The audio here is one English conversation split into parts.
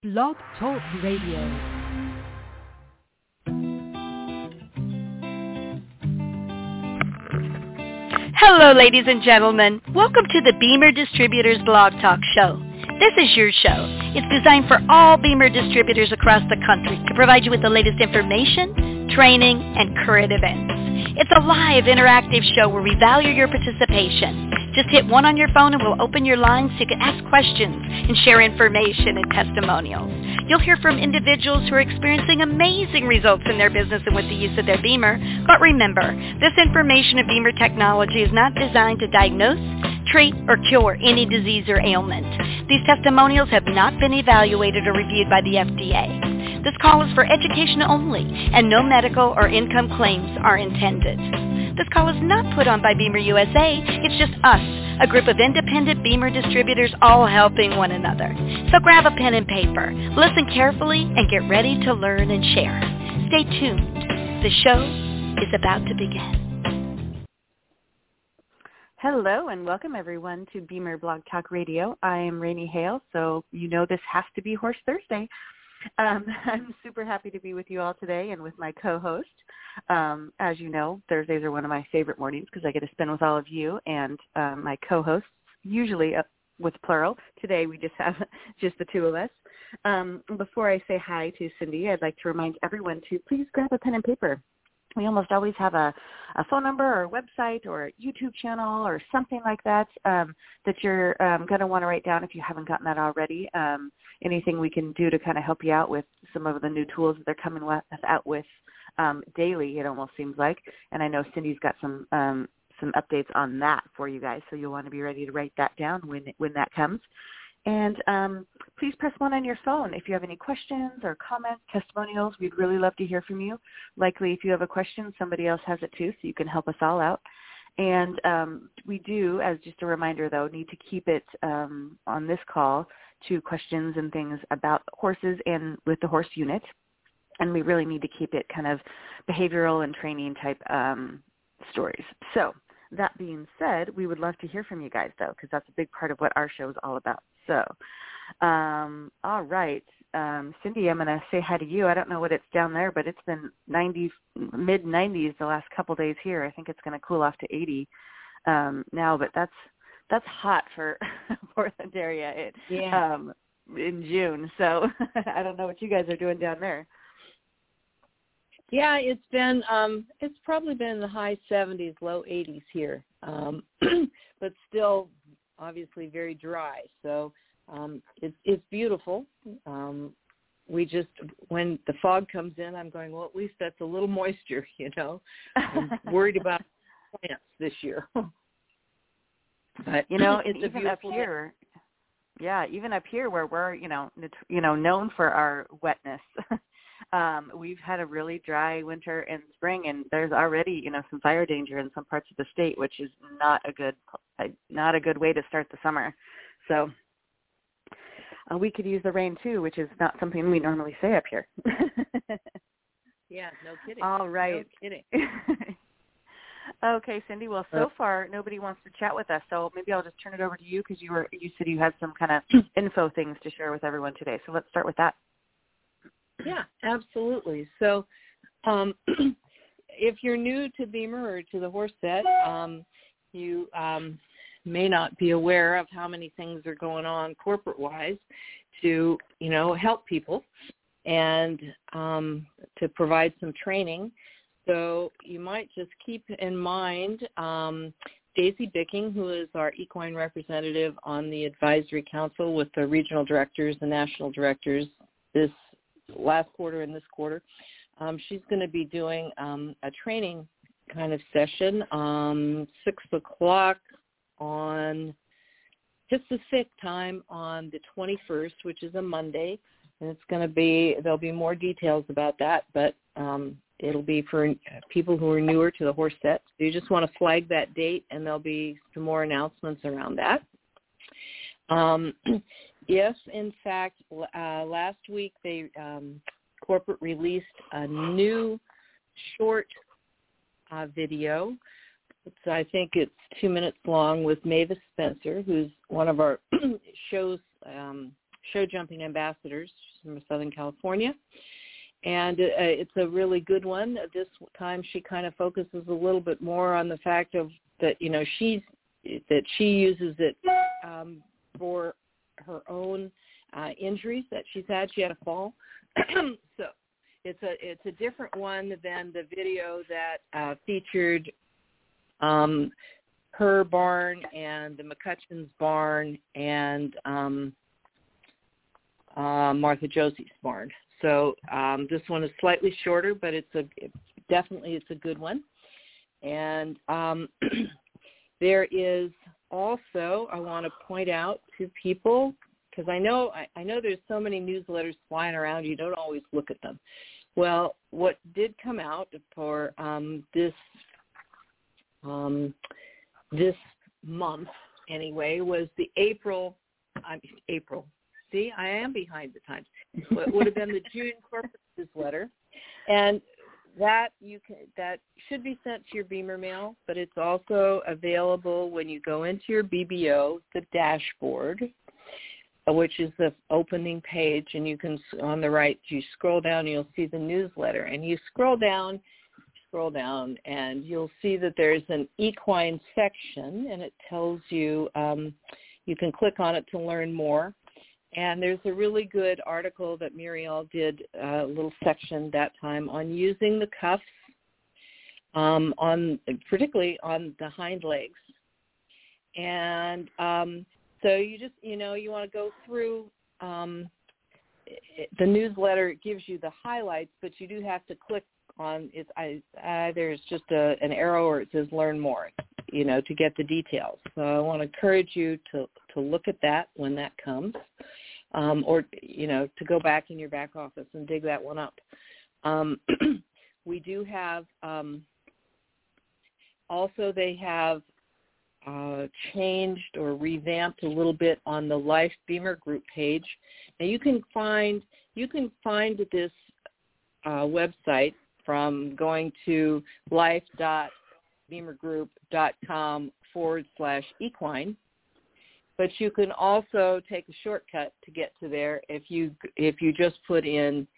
Blog Talk Radio. Hello, ladies and gentlemen. Welcome to the Beamer Distributors Blog Talk Show. This is your show. It's designed for all Beamer distributors across the country to provide you with the latest information, training, and current events. It's a live, interactive show where we value your participation. Just hit 1 on your phone and we'll open your lines so you can ask questions and share information and testimonials. You'll hear from individuals who are experiencing amazing results in their business and with the use of their Beamer. But remember, this information of Beamer technology is not designed to diagnose, treat, or cure any disease or ailment. These testimonials have not been evaluated or reviewed by the FDA. This call is for education only, and no medical or income claims are intended. This call is not put on by Beamer USA. It's just us, a group of independent Beamer distributors all helping one another. So grab a pen and paper, listen carefully, and get ready to learn and share. Stay tuned. The show is about to begin. Hello and welcome everyone to Beamer Blog Talk Radio. I am Rainey Hale, so you know this has to be Horse Thursday. I'm super happy to be with you all today and with my co-host. As you know, Thursdays are one of my favorite mornings because I get to spend with all of you and my co-hosts, usually with plural. Today we just have just the two of us. Before I say hi to Cindy, I'd like to remind everyone to please grab a pen and paper. We almost always have a phone number or a website or a YouTube channel or something like that that you're going to want to write down if you haven't gotten that already. Anything we can do to kind of help you out with some of the new tools that they're coming out with daily, it almost seems like. And I know Cindy's got some updates on that for you guys, so you'll want to be ready to write that down when that comes. And please press 1 on your phone if you have any questions or comments, testimonials. We'd really love to hear from you. Likely if you have a question, somebody else has it too, so you can help us all out. And we do, as just a reminder though, need to keep it on this call to questions and things about horses and with the horse unit. And we really need to keep it kind of behavioral and training type stories. So that being said, we would love to hear from you guys, though, because that's a big part of what our show is all about. So, all right. Cindy, I'm going to say hi to you. I don't know what it's down there, but it's been mid-90s the last couple days here. I think it's going to cool off to 80 now, but that's hot for Portland area in June. So I don't know what you guys are doing down there. Yeah, it's been it's probably been in the high 70s, low 80s here, but still obviously very dry. So it's beautiful. We just, when the fog comes in, I'm going, well, at least that's a little moisture, you know. I'm worried about plants this year. But you know, it's even up here. Yeah, even up here where we're known for our wetness. We've had a really dry winter and spring, and there's already, some fire danger in some parts of the state, which is not a good way to start the summer. So we could use the rain too, which is not something we normally say up here. Yeah, no kidding. All right. No kidding. Okay, Cindy. Well, so far nobody wants to chat with us, so maybe I'll just turn it over to you because you said you had some kind of info things to share with everyone today. So let's start with that. Yeah, absolutely. So if you're new to Beamer or to the horse set, you may not be aware of how many things are going on corporate-wise to, help people and to provide some training. So you might just keep in mind Daisy Bicking, who is our equine representative on the advisory council with the regional directors, the national directors, this last quarter and this quarter. She's going to be doing a training kind of session 6 o'clock on Pacific time on the 21st, which is a Monday. And it's going to be, there'll be more details about that, but it'll be for people who are newer to the horse set. So you just want to flag that date, and there'll be some more announcements around that. If, in fact, last week they corporate released a new short video. I think it's 2 minutes long with Mavis Spencer, who's one of our show's Show Jumping Ambassadors. She's from Southern California. And it's a really good one. This time she kind of focuses a little bit more on the fact of that, you know, she uses it for her own injuries that she's had. She had a fall. So it's a different one than the video that featured her barn and the McCutcheon's barn and Martha Josie's barn. So this one is slightly shorter, but it's a good one. And there is also, I want to point out to people, because I know there's so many newsletters flying around, you don't always look at them. Well, what did come out for this month anyway was the April. See, I am behind the times. What would have been the June corporate newsletter, and that should be sent to your Beamer mail, but it's also available when you go into your BBO, the dashboard, which is the opening page, and you can, on the right, you scroll down, you'll see the newsletter, and you scroll down, and you'll see that there's an equine section, and it tells you, you can click on it to learn more. And there's a really good article that Muriel did, a little section that time on using the cuffs, particularly on the hind legs. And so you just, you want to go through the newsletter. It gives you the highlights, but you do have to click on it. Either it's just an arrow or it says learn more, to get the details. So I want to encourage you to look at that when that comes. Or, to go back in your back office and dig that one up. We do have, also they have changed or revamped a little bit on the Life Beamer Group page. Now you can find this website from going to life.beamergroup.com/equine. But you can also take a shortcut to get to there if you just put in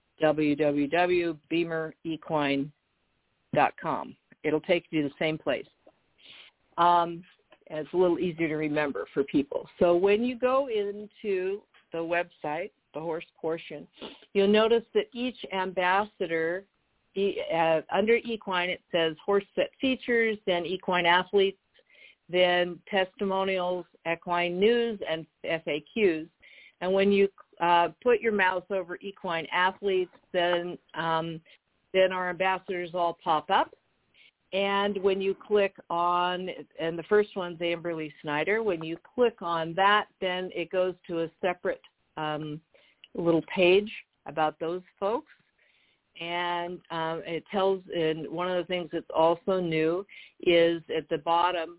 www.beamerequine.com. It'll take you to the same place. It's a little easier to remember for people. So when you go into the website, the horse portion, you'll notice that each ambassador, under equine, it says horse set features, then equine athletes, then testimonials, equine news, and FAQs. And when you put your mouse over equine athletes, then our ambassadors all pop up. And when you click on, and the first one's Amberly Snyder, when you click on that, then it goes to a separate little page about those folks. And it tells, and one of the things that's also new is at the bottom,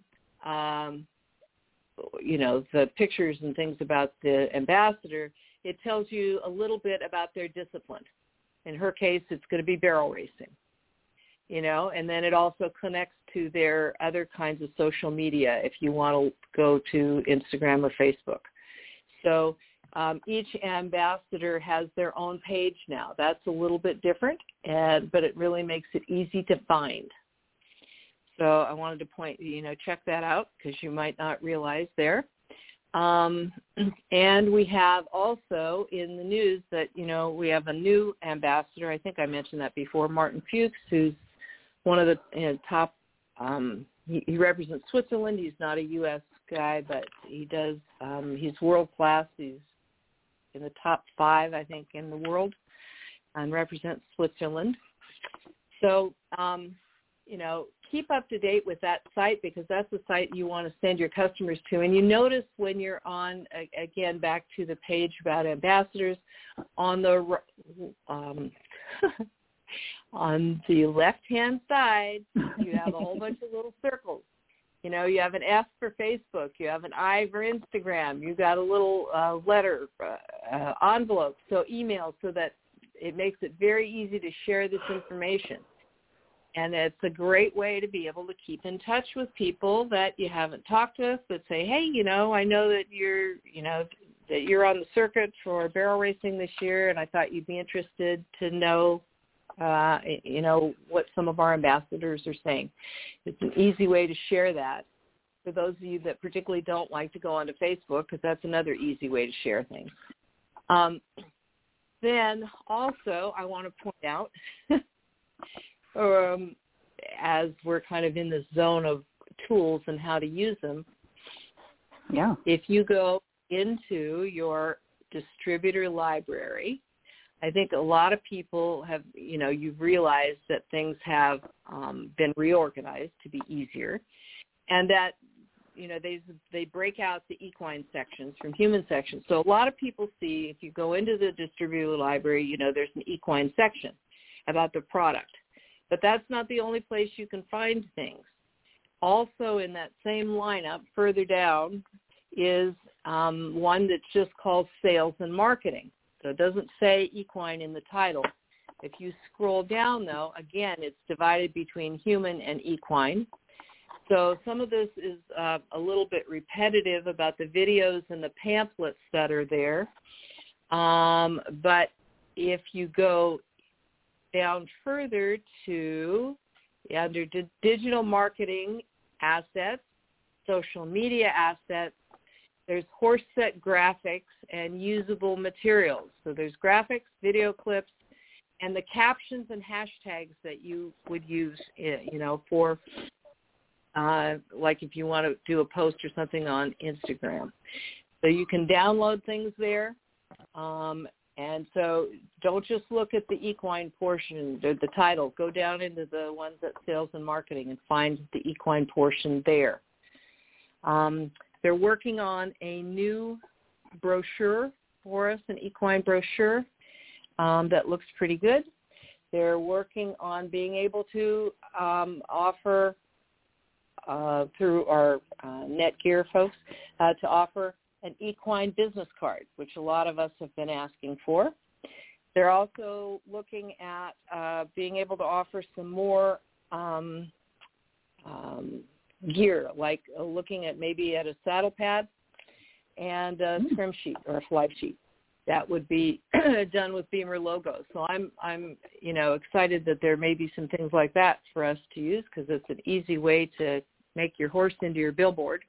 the pictures and things about the ambassador, it tells you a little bit about their discipline. In her case, it's going to be barrel racing, and then it also connects to their other kinds of social media if you want to go to Instagram or Facebook. So each ambassador has their own page now. That's a little bit different, but it really makes it easy to find. So I wanted to check that out because you might not realize there. And we have also in the news that, we have a new ambassador. I think I mentioned that before, Martin Fuchs, who's one of the top, he represents Switzerland. He's not a U.S. guy, but he does, he's world-class. He's in the top 5, I think, in the world and represents Switzerland. So, keep up to date with that site because that's the site you want to send your customers to. And you notice when you're on, again, back to the page about ambassadors, on the on the left-hand side, you have a whole bunch of little circles. You have an F for Facebook. You have an I for Instagram. You got a little letter, envelope, so email, so that it makes it very easy to share this information. And it's a great way to be able to keep in touch with people that you haven't talked with, but say, hey, I know that you're, that you're on the circuit for barrel racing this year, and I thought you'd be interested to know, what some of our ambassadors are saying. It's an easy way to share that for those of you that particularly don't like to go onto Facebook, because that's another easy way to share things. Then also I want to point out, as we're kind of in the zone of tools and how to use them, if you go into your distributor library, I think a lot of people have, you've realized that things have been reorganized to be easier, and that, they break out the equine sections from human sections. So a lot of people see, if you go into the distributor library, there's an equine section about the product. But that's not the only place you can find things. Also in that same lineup, further down, is one that's just called sales and marketing. So it doesn't say equine in the title. If you scroll down, though, again, it's divided between human and equine. So some of this is a little bit repetitive about the videos and the pamphlets that are there. But if you go down further to under digital marketing assets, social media assets, there's horse set graphics and usable materials. So there's graphics, video clips, and the captions and hashtags that you would use, for like if you want to do a post or something on Instagram. So you can download things there. And so don't just look at the equine portion, the title. Go down into the ones that sales and marketing and find the equine portion there. They're working on a new brochure for us, an equine brochure that looks pretty good. They're working on being able to offer, through our Netgear folks, to offer an equine business card, which a lot of us have been asking for. They're also looking at being able to offer some more gear, like looking at maybe at a saddle pad and a scrim sheet or a fly sheet. That would be done with Beamer logos. So I'm excited that there may be some things like that for us to use, because it's an easy way to make your horse into your billboard.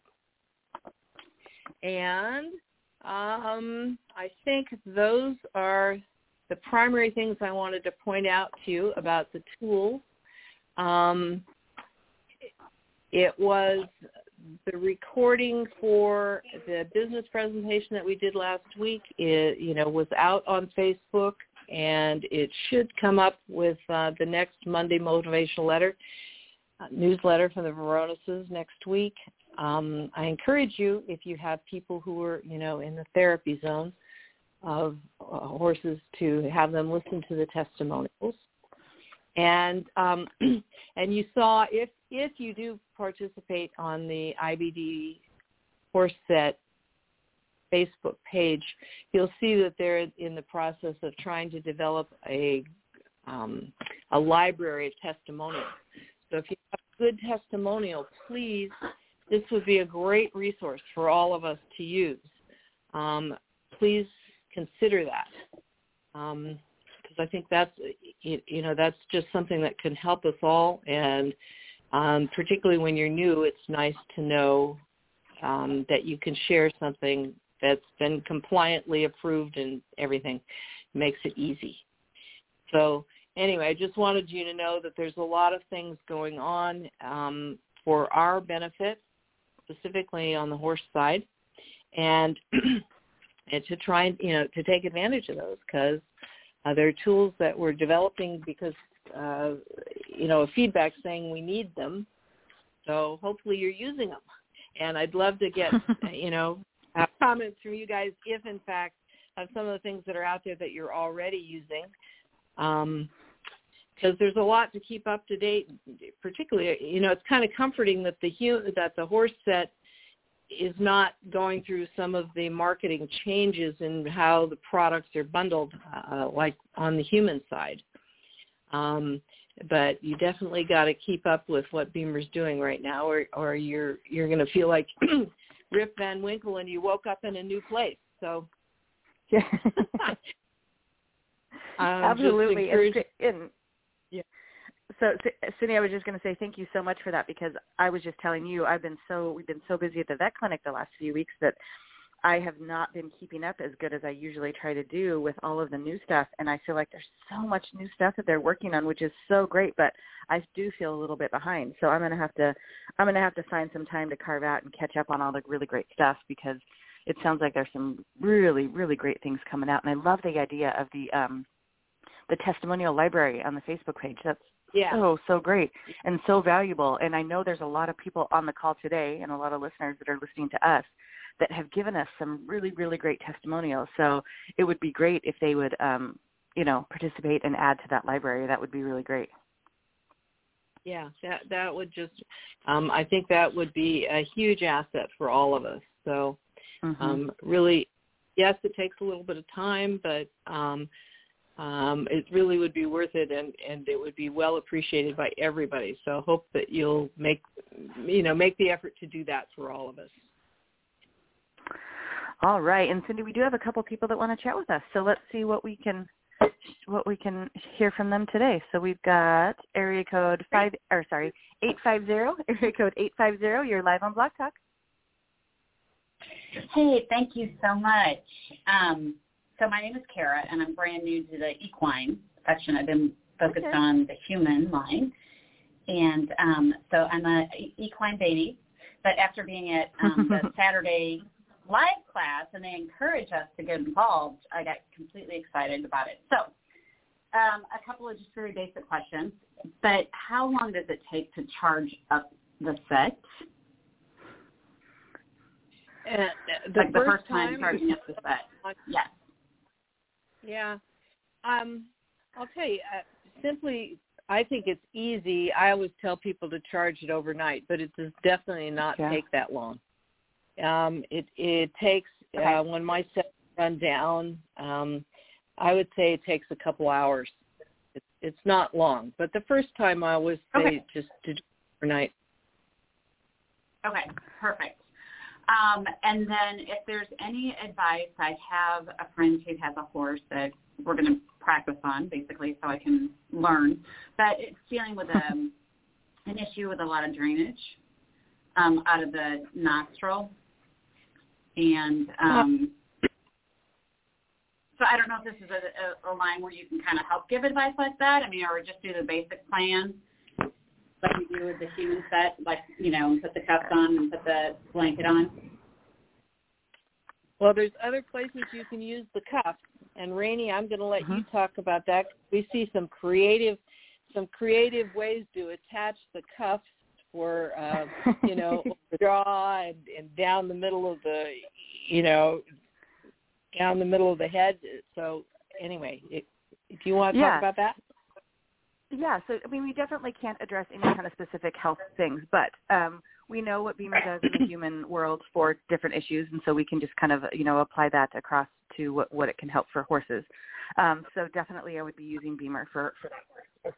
And I think those are the primary things I wanted to point out to you about the tool. It was the recording for the business presentation that we did last week. It, was out on Facebook, and it should come up with the next Monday motivational newsletter from the Veronases next week. I encourage you, if you have people who are, in the therapy zone of horses, to have them listen to the testimonials. And and you saw, if you do participate on the IBD Horse Set Facebook page, you'll see that they're in the process of trying to develop a library of testimonials. So if you have a good testimonial, please, this would be a great resource for all of us to use. Please consider that, because I think that's just something that can help us all. And particularly when you're new, it's nice to know that you can share something that's been compliantly approved and everything. It makes it easy. So anyway, I just wanted you to know that there's a lot of things going on for our benefit, specifically on the horse side, and to try and, to take advantage of those, because there are tools that we're developing because, feedback saying we need them. So hopefully you're using them. And I'd love to get, comments from you guys if, in fact, of some of the things that are out there that you're already using. Because there's a lot to keep up to date. Particularly, it's kind of comforting that the horse set is not going through some of the marketing changes in how the products are bundled, like on the human side. But you definitely got to keep up with what Beamer's doing right now, or you're going to feel like Rip Van Winkle and you woke up in a new place. So, yeah. Absolutely. Yeah. So, Cindy, I was just going to say thank you so much for that, because I was just telling you we've been so busy at the vet clinic the last few weeks that I have not been keeping up as good as I usually try to do with all of the new stuff, and I feel like there's so much new stuff that they're working on, which is so great, but I do feel a little bit behind. So I'm going to have to find some time to carve out and catch up on all the really great stuff, because it sounds like there's some really, really great things coming out, and I love the idea of the testimonial library on the Facebook page. That's so great and so valuable. And I know there's a lot of people on the call today and a lot of listeners that are listening to us that have given us some really, really great testimonials. So it would be great if they would, participate and add to that library. That would be really great. Yeah, that would just, I think that would be a huge asset for all of us. So really, yes, it takes a little bit of time, but it really would be worth it, and it would be well appreciated by everybody. So I hope that you'll make the effort to do that for all of us. All right. And Cindy, we do have a couple people that want to chat with us. So let's see what we can hear from them today. So we've got area code 850, area code 850. You're live on Blog Talk. Hey, thank you so much. So my name is Kara, and I'm brand new to the equine section. I've been focused on the human line. And so I'm a equine baby. But after being at the Saturday live class, and they encourage us to get involved, I got completely excited about it. So a couple of just very basic questions. But how long does it take to charge up the set? The first time charging up the set. Yes. Yeah. I'll tell you, simply, I think it's easy. I always tell people to charge it overnight, but it does definitely not take that long. It takes, when my sets run down, I would say it takes a couple hours. It's not long, but the first time I always say just to do it overnight. Okay, perfect. And then if there's any advice, I have a friend who has a horse that we're going to practice on, basically, so I can learn. But it's dealing with an issue with a lot of drainage out of the nostril. And so I don't know if this is a line where you can kind of help give advice like that. I mean, or just do the basic plan like you do with the human set, like, put the cuffs on and put the blanket on. Well, there's other places you can use the cuffs. And Rainey, I'm going to let you talk about that. We see some creative ways to attach the cuffs for, the jaw and down the middle of the head. So anyway, if you want to talk about that. Yeah, so, I mean, we definitely can't address any kind of specific health things, but we know what BEMER does in the human world for different issues, and so we can just kind of, apply that across to what it can help for horses. So definitely I would be using BEMER for that.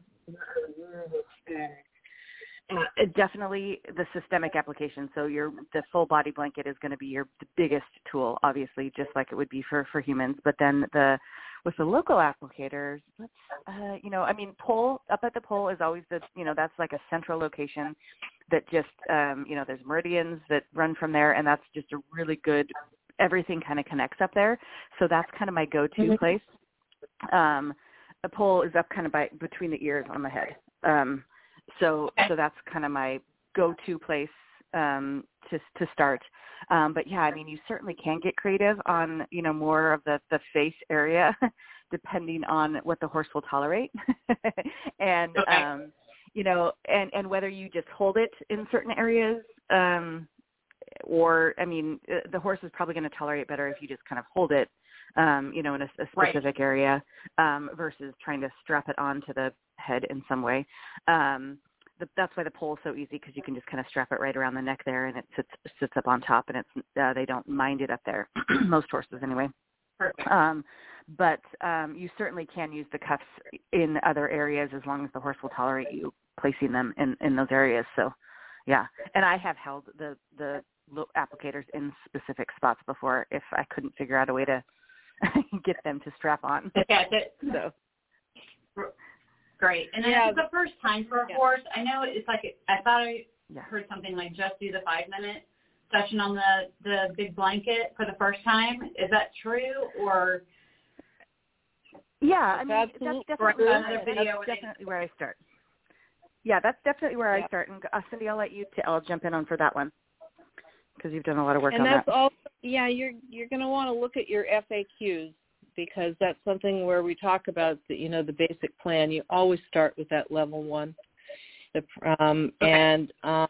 Definitely the systemic application. So the full body blanket is going to be the biggest tool, obviously, just like it would be for humans. But then with the local applicators, pole up at the pole is always that's like a central location that just, there's meridians that run from there, and that's just a really good, everything kind of connects up there. So that's kind of my go-to place. The pole is up kind of between the ears on the head. So that's kind of my go-to place to start. But yeah, I mean, you certainly can get creative on, more of the face area, depending on what the horse will tolerate. And, and whether you just hold it in certain areas, or, I mean, the horse is probably going to tolerate better if you just kind of hold it, in a specific area, versus trying to strap it onto the head in some way. That's why the pole is so easy, because you can just kind of strap it right around the neck there, and it sits up on top, and they don't mind it up there. Most horses, anyway. Perfect. But you certainly can use the cuffs in other areas as long as the horse will tolerate you placing them in those areas. So, yeah. And I have held the applicators in specific spots before if I couldn't figure out a way to get them to strap on. Yeah, so. Great. And then if it's the first time for a horse, I know it's like, I thought I heard something like just do the 5-minute session on the big blanket for the first time. Is that true, or? Yeah, I mean, that's definitely where I start. Yeah, that's definitely where I start. And Cindy, I'll let you, I'll jump in on for that one because you've done a lot of work on that. And that's also, you're going to want to look at your FAQs because that's something where we talk about the basic plan. You always start with that level 1. And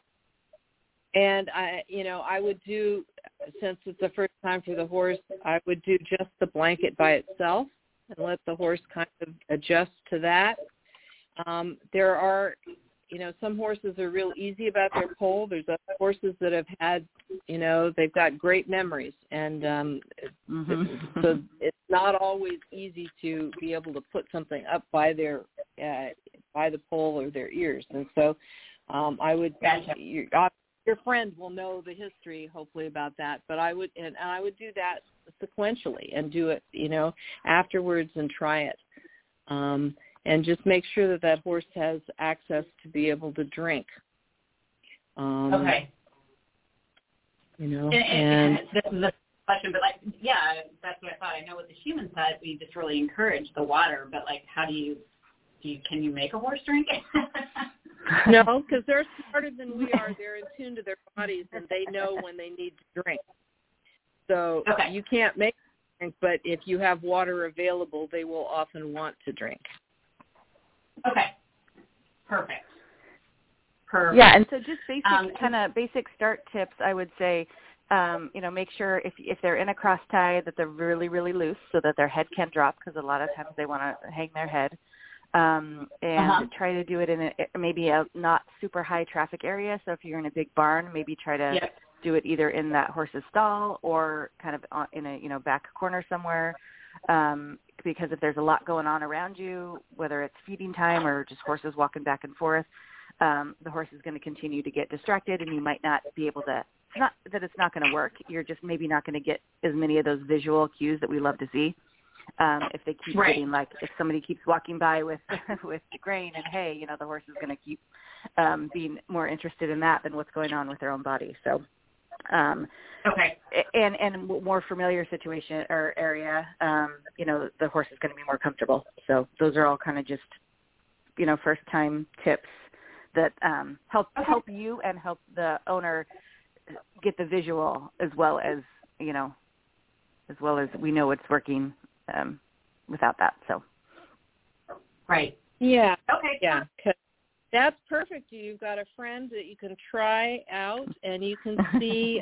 I would do, since it's the first time for the horse, I would do just the blanket by itself and let the horse kind of adjust to that. There are, some horses are real easy about their pole. There's other horses that have had, they've got great memories. And so it's not always easy to be able to put something up by their, by the pole or their ears. And so I would, your friend will know the history, hopefully, about that. But I would do that sequentially and do it, afterwards and try it. And just make sure that horse has access to be able to drink. Okay. And this is a question, but that's what I thought. I know with the human side, we just really encourage the water, but how can you make a horse drink it? No, because they're smarter than we are. They're in tune to their bodies, and they know when they need to drink. So you can't make them drink, but if you have water available, they will often want to drink. Okay. Perfect. Yeah, and so just basic start tips, I would say, make sure if they're in a cross tie that they're really, really loose so that their head can drop because a lot of times they want to hang their head. And try to do it in maybe a not super high traffic area. So if you're in a big barn, maybe try to do it either in that horse's stall or kind of in a back corner somewhere. Because if there's a lot going on around you, whether it's feeding time or just horses walking back and forth, the horse is going to continue to get distracted, and you might not be able to. It's not that it's not going to work. You're just maybe not going to get as many of those visual cues that we love to see. If they keep getting if somebody keeps walking by with grain and hay, the horse is going to keep being more interested in that than what's going on with their own body. So, and more familiar situation or area, the horse is going to be more comfortable. So those are all kind of just, first time tips that help you and help the owner get the visual as well as we know it's working. Without that, so. Right. Yeah. Okay. Yeah. That's perfect. You've got a friend that you can try out, and you can see,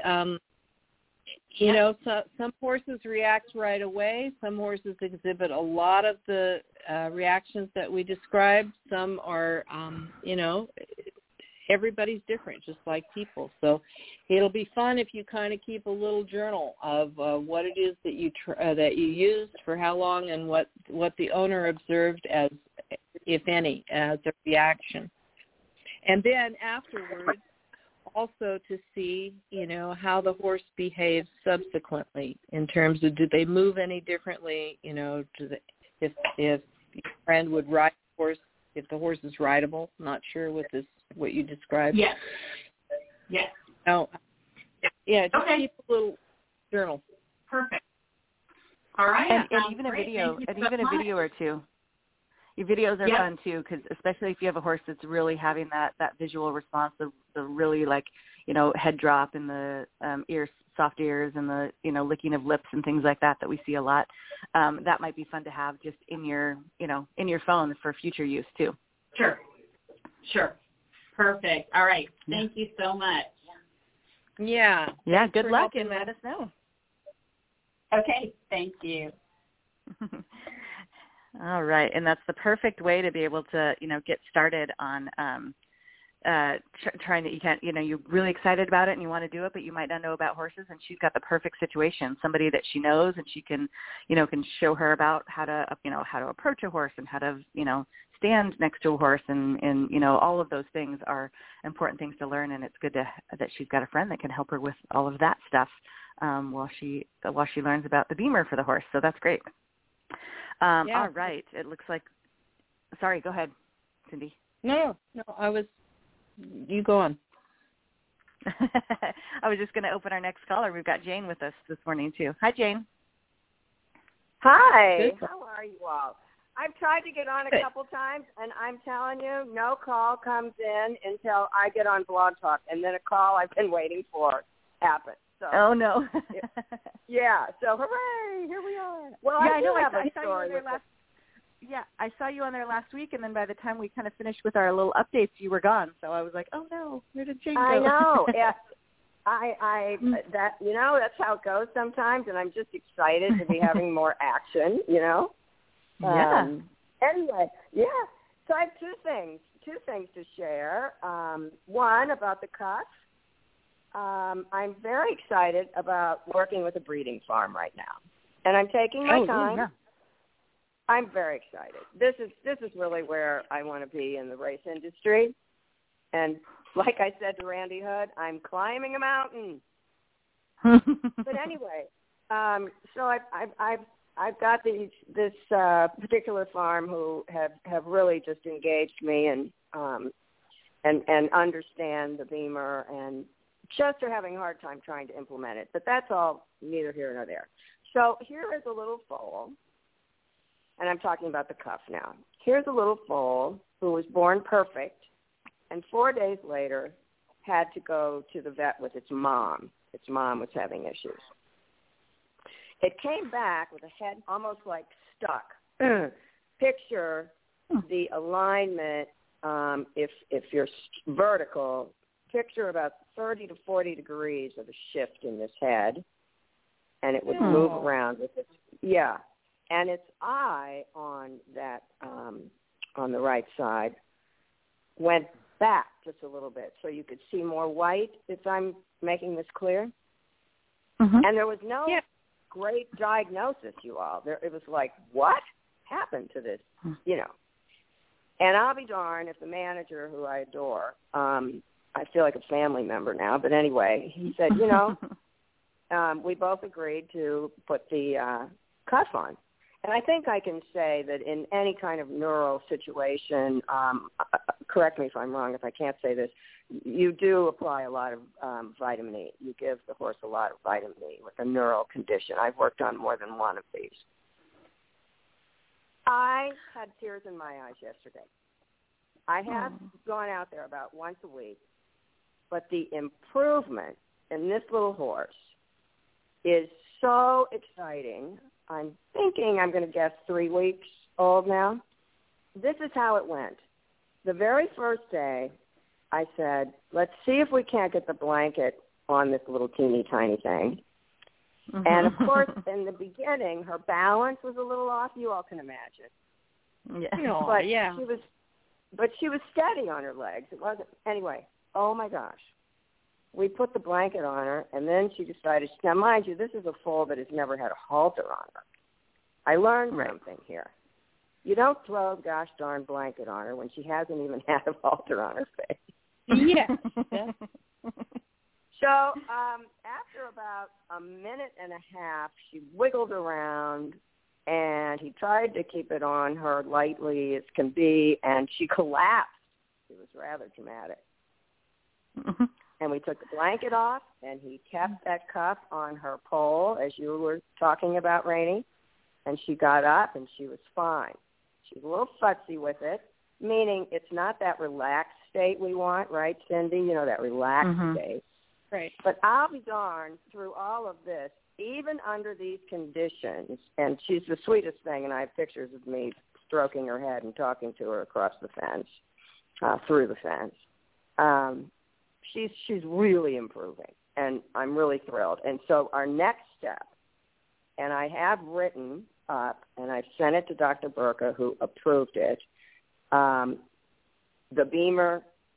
some horses react right away. Some horses exhibit a lot of the reactions that we described. Some are, everybody's different, just like people. So it'll be fun if you kind of keep a little journal of what it is that you used for how long and what the owner observed as, if any, as a reaction. And then afterwards, also to see, how the horse behaves subsequently in terms of do they move any differently, if your friend would ride the horse, if the horse is rideable. Not sure what you described. Yes. Yes. Oh, yeah. Just keep a little journal. Perfect. All right. And even a video, or two. Your videos are fun too, because especially if you have a horse that's really having that visual response, the really head drop and the soft ears and the licking of lips and things like that we see a lot. That might be fun to have just in your phone for future use too. Sure. Perfect. All right. Thank you so much. Yeah. Yeah. Good luck and let us know. Okay. Thank you. All right. And that's the perfect way to be able to, get started on trying to, you can't, you're really excited about it and you want to do it, but you might not know about horses, and she's got the perfect situation, somebody that she knows, and she can, can show her about how to, how to approach a horse and how to, stand next to a horse, and all of those things are important things to learn, and it's good that she's got a friend that can help her with all of that stuff while she learns about the Beamer for the horse. So that's great. All right. It looks like, sorry, go ahead, Cindy. No, you go on. I was just going to open our next caller. We've got Jane with us this morning, too. Hi, Jane. Hi. How are you all? I've tried to get on a couple times, and I'm telling you, no call comes in until I get on Blog Talk, and then a call I've been waiting for happens. So, oh, no. Yeah, so hooray, here we are. Well, yeah, I know. I saw you on there last week, and then by the time we kind of finished with our little updates, you were gone. So I was like, oh, no, where did Jane go? I know. Yes. That's how it goes sometimes, and I'm just excited to be having more action, Yeah. Anyway, yeah. So I have two things to share. One about the cuff. I'm very excited about working with a breeding farm right now, and I'm taking my time. Yeah. I'm very excited. This is really where I want to be in the race industry, and like I said to Randy Hood, I'm climbing a mountain. But anyway, so I've got this particular farm who have really just engaged me and understand the Beamer, and just are having a hard time trying to implement it. But that's all neither here nor there. So here is a little foal, and I'm talking about the cuff now. Here's a little foal who was born perfect, and 4 days later had to go to the vet with its mom. Its mom was having issues. It came back with a head almost like stuck. Picture the alignment, if you're vertical, picture about 30 to 40 degrees of a shift in this head, and it would move around with its, and its eye on that, on the right side went back just a little bit so you could see more white, if I'm making this clear. Mm-hmm. And there was no great diagnosis, you all. It was like, what happened to this, And I'll be darned if the manager, who I adore, I feel like a family member now, but anyway, he said, we both agreed to put the cuff on. And I think I can say that in any kind of neural situation, correct me if I'm wrong if I can't say this, you do apply a lot of vitamin E. You give the horse a lot of vitamin E with a neural condition. I've worked on more than one of these. I had tears in my eyes yesterday. I have gone out there about once a week, but the improvement in this little horse is so exciting. I'm thinking I'm going to guess 3 weeks old now. This is how it went. The very first day, I said, let's see if we can't get the blanket on this little teeny tiny thing. Mm-hmm. And, of course, in the beginning, her balance was a little off. You all can imagine. Yeah. But she was steady on her legs. It wasn't. Anyway, oh, my gosh. We put the blanket on her, and then she decided, now, mind you, this is a foal that has never had a halter on her. I learned something here. You don't throw the gosh darn blanket on her when she hasn't even had a halter on her face. Yeah. So after about a minute and a half, she wiggled around, and he tried to keep it on her lightly as can be, and she collapsed. It was rather dramatic. Mm-hmm. And we took the blanket off, and he kept that cuff on her pole, as you were talking about, Rainey, and she got up, and she was fine. She's a little futzy with it, meaning it's not that relaxed state we want, right, Cindy? That relaxed state. Right. But I'll be darned, through all of this, even under these conditions, and she's the sweetest thing, and I have pictures of me stroking her head and talking to her across the fence, through the fence. She's really improving, and I'm really thrilled. And so our next step, and I have written up, and I've sent it to Dr. Burka, who approved it, the Beamer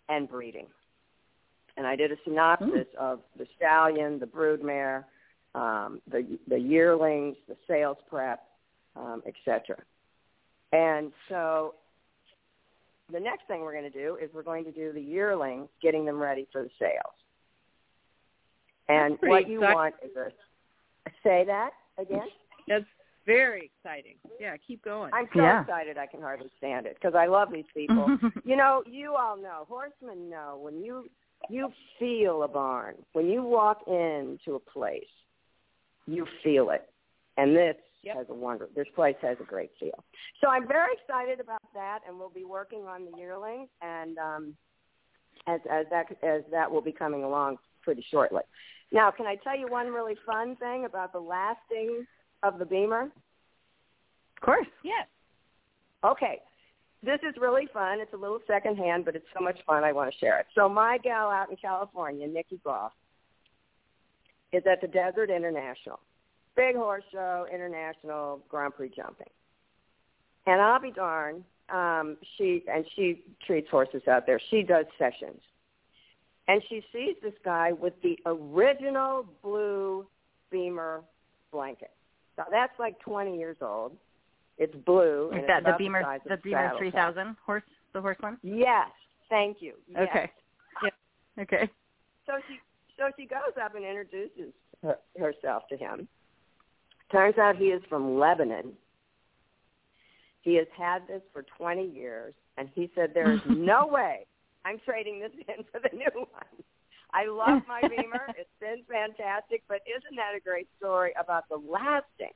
and breeding. And I did a synopsis of the stallion, the broodmare, the yearlings, the sales prep, etc. And so the next thing we're going to do is we're going to do the yearlings, getting them ready for the sales. And what you want is say that again? That's very exciting. Yeah, keep going. I'm so excited I can hardly stand it because I love these people. You know, you all know, horsemen know, when you feel a barn, when you walk into a place, you feel it. And this this place has a great feel. So I'm very excited about that, and we'll be working on the yearlings, and as that will be coming along pretty shortly. Now, can I tell you one really fun thing about the lasting of the Beamer? Of course. Yes. Okay. This is really fun. It's a little secondhand, but it's so much fun I want to share it. So my gal out in California, Nikki Goff, is at the Desert International. Big horse show, international Grand Prix jumping. And I'll be darned, she treats horses out there. She does sessions. And she sees this guy with the original blue Beamer blanket. Now, that's like 20 years old. It's blue. Is and that it's the about Beamer, size of the Beamer saddle 3000 horse, the horse one? Yes. Thank you. Yes. Okay. Yeah. Okay. So she goes up and introduces herself to him. Turns out he is from Lebanon. He has had this for 20 years, and he said there is no way I'm trading this in for the new one. I love my Beamer. It's been fantastic, but isn't that a great story about the lasting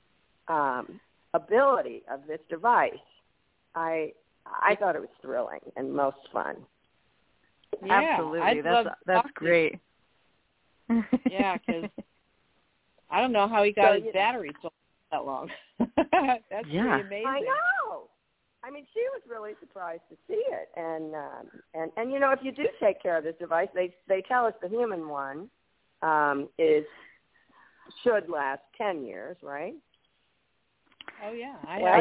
ability of this device? I thought it was thrilling and most fun. Yeah, absolutely. That's great. Yeah, because I don't know how he got his battery so that long. That's pretty amazing. I know. I mean, she was really surprised to see it, and you know, if you do take care of this device, they tell us the human one should last 10 years, right? Oh yeah,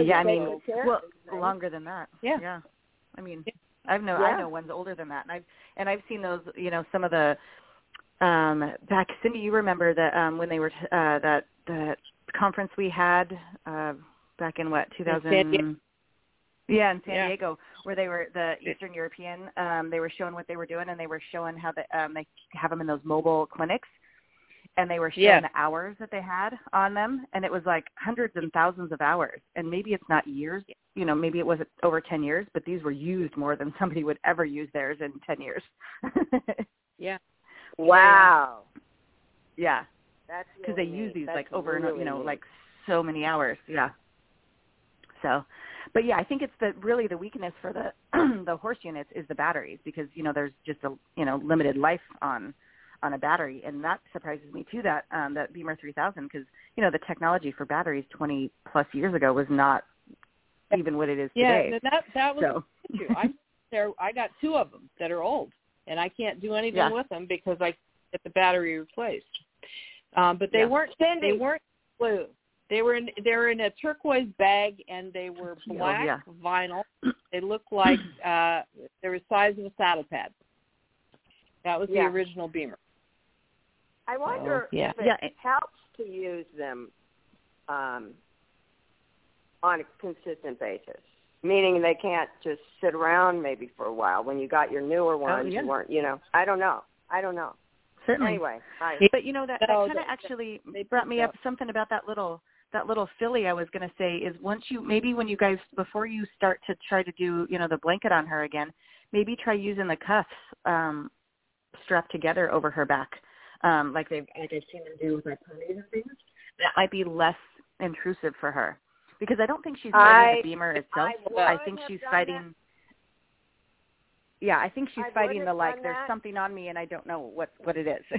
longer than that. Yeah. I mean, I know ones older than that, and I've seen those. You know, some of the back. Cindy, you remember that when they were that conference we had back in 2000. Yeah, in San Diego, where they were the Eastern European. They were showing what they were doing, and they were showing how they have them in those mobile clinics, and they were showing the hours that they had on them, and it was like hundreds and thousands of hours. And maybe it's not years, you know, maybe it was over 10 years, but these were used more than somebody would ever use theirs in 10 years. Yeah. Wow. Yeah. That's because really they use these That's like over really and you know neat. like so many hours. Yeah. So, but yeah, I think it's the weakness for the the horse units is the batteries, because you know there's just a limited life on a battery, and that surprises me too, that that Beamer 3000, because you know the technology for batteries 20 plus years ago was not even what it is today. Yeah, that was true. I got 2 of them that are old, and I can't do anything with them because I get the battery replaced. But they weren't blue. They were in a turquoise bag, and they were black vinyl. They looked like they were the size of a saddle pad. That was the original Beamer. I wonder if it helps to use them on a consistent basis, meaning they can't just sit around maybe for a while. When you got your newer ones, you weren't, I don't know. Certainly. Anyway, but you know that kind of actually brought me up something about that little filly. I was going to say is when you guys, before you start to try to do the blanket on her again, maybe try using the cuffs strapped together over her back, like I've seen them do with our ponies and things. That might be less intrusive for her, because I don't think she's fighting the Beamer itself. I think she's fighting. Yeah, I think she's fighting the there's something on me and I don't know what it is,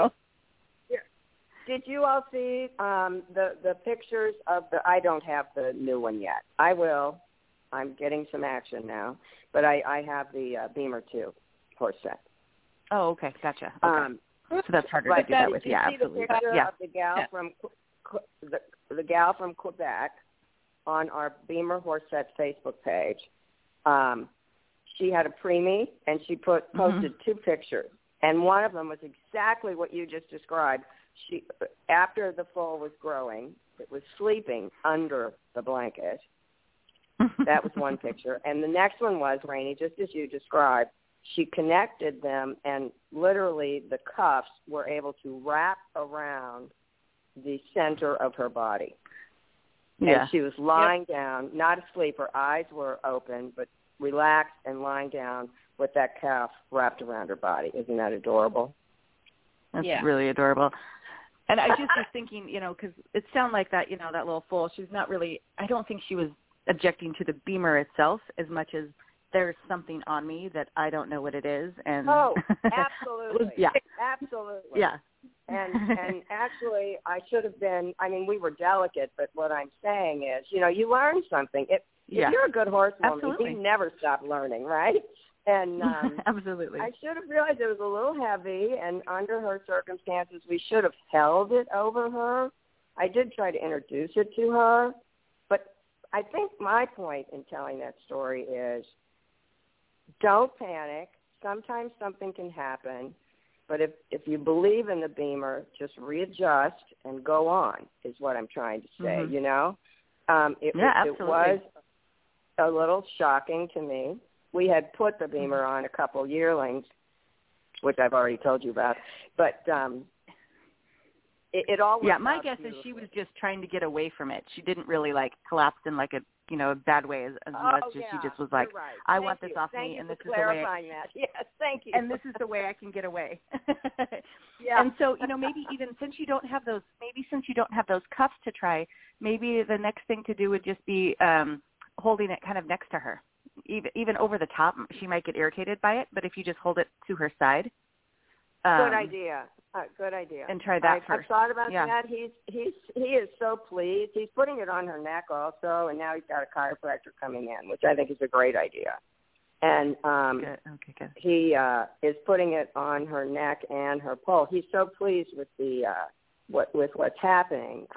Did you all see the pictures of I don't have the new one yet. I will. I'm getting some action now, but I have the Beamer 2 horse set. Oh, okay, gotcha. Okay. So that's harder to do that with. Yeah, absolutely. The picture of the gal from the gal from Quebec on our Beamer horse set Facebook page. she had a preemie, and she posted 2 pictures, and one of them was exactly what you just described. She, after the foal was growing, it was sleeping under the blanket. That was one picture. And the next one was, Rainey, just as you described, she connected them, and literally the cuffs were able to wrap around the center of her body. Yeah. And she was lying down, not asleep. Her eyes were open, but relaxed and lying down with that cuff wrapped around her body. Isn't that adorable? That's really adorable. And I just was thinking, because it sounded like that, that little foal, she's not really, I don't think she was objecting to the Beamer itself as much as there's something on me that I don't know what it is. And absolutely. Yeah. Absolutely. Yeah. And actually, I should have been, we were delicate, but what I'm saying is, you learn something. If you're a good horsewoman, you never stop learning, right? And absolutely. I should have realized it was a little heavy, and under her circumstances, we should have held it over her. I did try to introduce it to her, but I think my point in telling that story is don't panic. Sometimes something can happen, but if you believe in the Beamer, just readjust and go on is what I'm trying to say, It was a little shocking to me. We had put the Beamer on a couple yearlings, which I've already told you about, but it all worked out. My guess is she was just trying to get away from it. She didn't really collapse in a a bad way as much as she just was like, right. I want this off me, and this is the way. That. Yes, thank you. And this is the way I can get away. Yeah. And so maybe even since you don't have those cuffs to try, maybe the next thing to do would just be holding it kind of next to her. Even over the top, she might get irritated by it. But if you just hold it to her side, good idea. Good idea. And try that first. I've thought about that. He is so pleased. He's putting it on her neck also, and now he's got a chiropractor coming in, which I think is a great idea. And good. He is putting it on her neck and her pole. He's so pleased with with what's happening.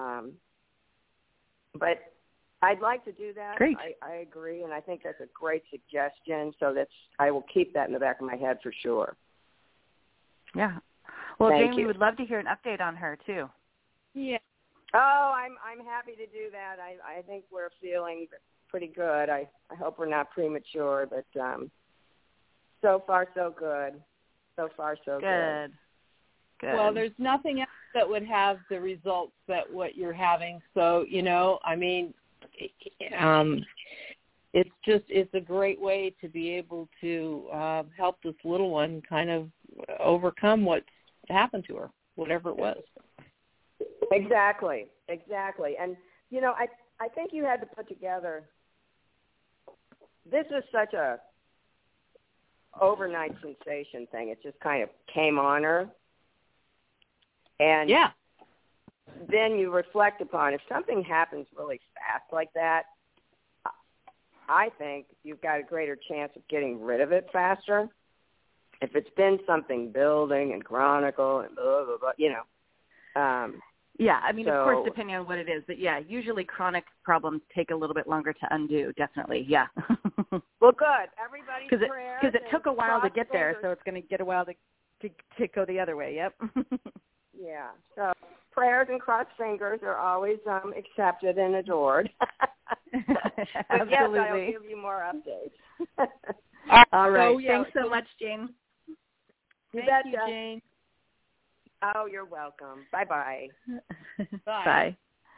But I'd like to do that. Great. I agree, and I think that's a great suggestion. So I will keep that in the back of my head for sure. Yeah. Well, Thank Jane, you. we would love to hear an update on her too. Yeah. Oh, I'm happy to do that. I think we're feeling pretty good. I hope we're not premature, but so far so good. So far so good. Good. Well, there's nothing else that would have the results that what you're having. So, it's a great way to be able to help this little one kind of overcome what's happened to her, whatever it was. Exactly. And, I think you had to put together, this is such a overnight sensation thing. It just kind of came on her. And then you reflect upon, if something happens really fast like that, I think you've got a greater chance of getting rid of it faster. If it's been something building and chronicle and blah, blah, blah, of course, depending on what it is. But, usually chronic problems take a little bit longer to undo, definitely, yeah. Well, good. Everybody's prayers. Because it took a while to get there, so it's going to get a while to go the other way, yep. Yeah, so prayers and crossed fingers are always accepted and adored. But yes, I'll give you more updates. All right. Thanks so much, Jane. Thank you, Jane. Oh, you're welcome. Bye-bye. Bye.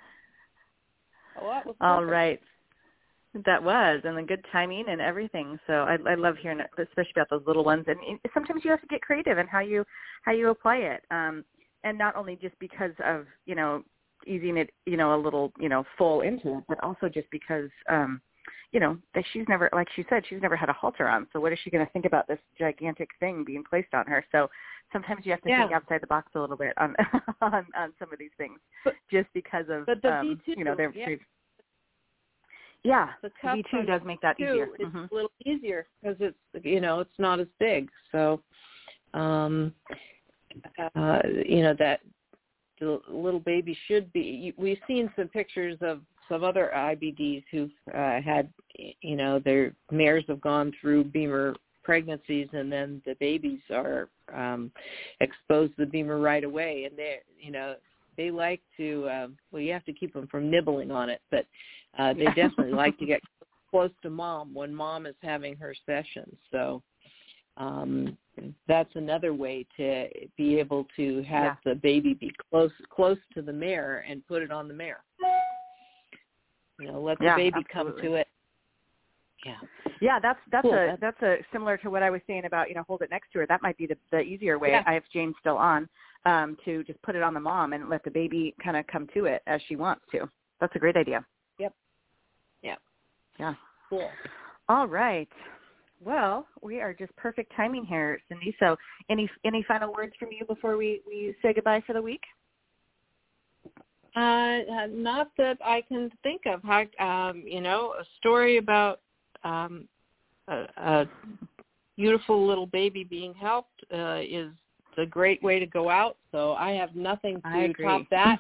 Oh, all right. That was, and the good timing and everything. So I love hearing it, especially about those little ones. And sometimes you have to get creative in how you apply it. And not only just because of, easing it, a little, full into it, but also just because, that she's never, like she said, she's never had a halter on. So what is she going to think about this gigantic thing being placed on her? So sometimes you have to think outside the box a little bit on some of these things, just because of, but the V2, the V2 does make that easier. It's a little easier because it's, it's not as big. So, that the little baby should be. We've seen some pictures of some other IBDs who've had, their mares have gone through Beamer pregnancies, and then the babies are exposed to the Beamer right away, and they like to. You have to keep them from nibbling on it, but they definitely like to get close to mom when mom is having her sessions. So that's another way to be able to have the baby be close to the mare and put it on the mare. Let the baby come to it. Yeah, that's cool. a similar to what I was saying about hold it next to her. That might be the easier way. I have Jane still on to just put it on the mom and let the baby kind of come to it as she wants to. That's a great idea. Yep. Yeah. Cool. All right. Well, we are just perfect timing here, Cindy. So any final words from you before we say goodbye for the week? Not that I can think of. A story about a beautiful little baby being helped is a great way to go out. So I have nothing to top that.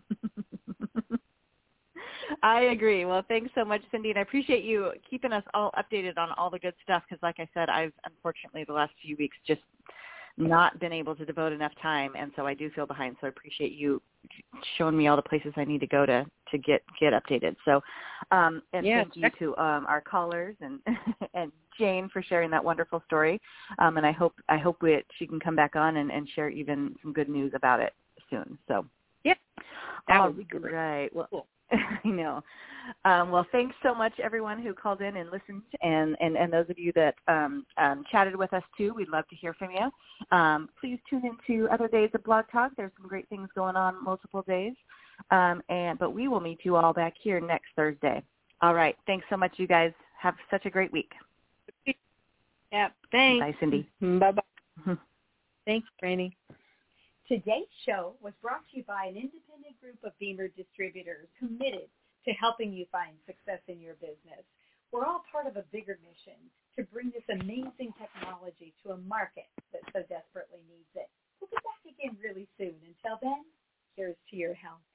I agree. Well, thanks so much, Cindy, and I appreciate you keeping us all updated on all the good stuff because, like I said, I've unfortunately the last few weeks just not been able to devote enough time, and so I do feel behind. So I appreciate you showing me all the places I need to go to get updated. So, thank you to our callers and and Jane for sharing that wonderful story. And I hope she can come back on and share even some good news about it soon. So, that would be great. Right. Well, cool. I know. Well, thanks so much, everyone who called in and listened, and those of you that chatted with us, too. We'd love to hear from you. Please tune into other days of Blog Talk. There's some great things going on multiple days. But we will meet you all back here next Thursday. All right. Thanks so much, you guys. Have such a great week. Yeah, thanks. Bye, Cindy. Bye-bye. Thanks, Rainey. Today's show was brought to you by an independent group of Beamer distributors committed to helping you find success in your business. We're all part of a bigger mission to bring this amazing technology to a market that so desperately needs it. We'll be back again really soon. Until then, here's to your health.